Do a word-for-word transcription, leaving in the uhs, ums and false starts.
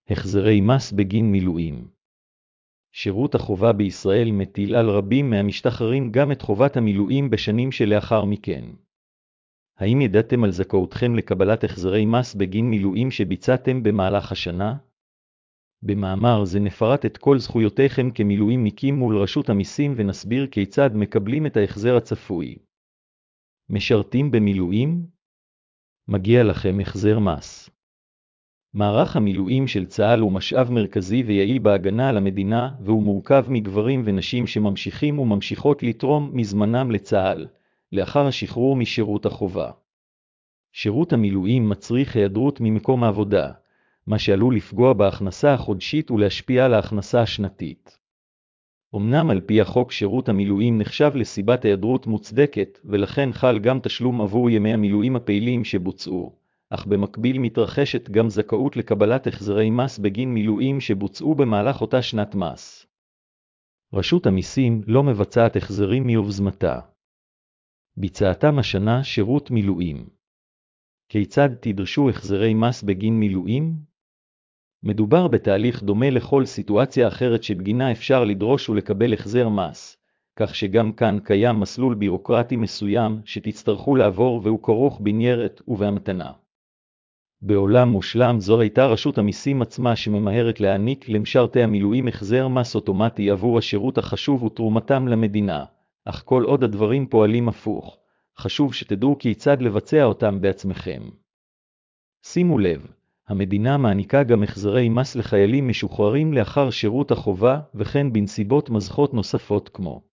החזרי מס בגין מילואים. שירות החובה בישראל מטיל על רבים מהמשתחררים גם את חובת המילואים בשנים שלאחר מכן. האם ידעתם על זכאותכם לקבלת החזרי מס בגין מילואים שביצעתם במהלך השנה? במאמר זה נפרט את כל זכויותיכם כמילואימניקים מול רשות המיסים ונסביר כיצד מקבלים את ההחזר הצפוי. משרתים במילואים? מגיע לכם החזר מס. מערך המילואים של צה"ל הוא משאב מרכזי ויעיל בהגנה על המדינה, והוא מורכב מגברים ונשים שממשיכים וממשיכות לתרום מזמנם לצה"ל, לאחר השחרור משירות החובה. שירות המילואים מצריך היעדרות ממקום העבודה, מה שעלול לפגוע בהכנסה החודשית ולהשפיע על ההכנסה השנתית. אמנם על פי החוק שירות המילואים נחשב לסיבת היעדרות מוצדקת, ולכן חל גם תשלום עבור ימי המילואים הפעילים שבוצעו, אך במקביל מתרחשת גם זכאות לקבלת החזרי מס בגין מילואים שבוצעו במהלך אותה שנת מס. רשות המיסים לא מבצעת החזרים מיוזמתה. ביצעתם השנה שירות מילואים. כיצד תדרשו החזרי מס בגין מילואים? מדובר בתהליך דומה לכל סיטואציה אחרת שבגינה אפשר לדרוש ולקבל החזר מס, כך שגם כאן קיים מסלול בירוקרטי מסוים שתצטרכו לעבור והוא כרוך בניירת ובהמתנה. בעולם מושלם זו הייתה רשות המיסים עצמה שממהרת להעניק למשרתי המילואים החזר מס אוטומטי עבור השירות החשוב ותרומתם למדינה, אך כל עוד הדברים פועלים הפוך, חשוב שתדעו כיצד לבצע אותם בעצמכם. שימו לב, המדינה מעניקה גם החזרי מס לחיילים משוחררים לאחר שירות החובה וכן בנסיבות מזכות נוספות כמו